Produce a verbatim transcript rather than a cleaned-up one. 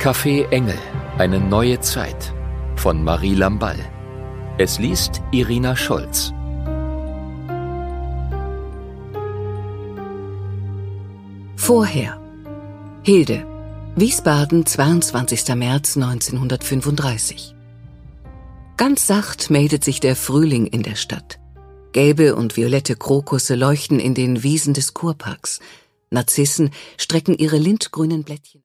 Café Engel, eine neue Zeit von Marie Lamballe. Es liest Irina Scholz. Vorher. Hilde, Wiesbaden, zweiundzwanzigster März neunzehnhundertfünfunddreißig. Ganz sacht meldet sich der Frühling in der Stadt. Gelbe und violette Krokusse leuchten in den Wiesen des Kurparks. Narzissen strecken ihre lindgrünen Blättchen.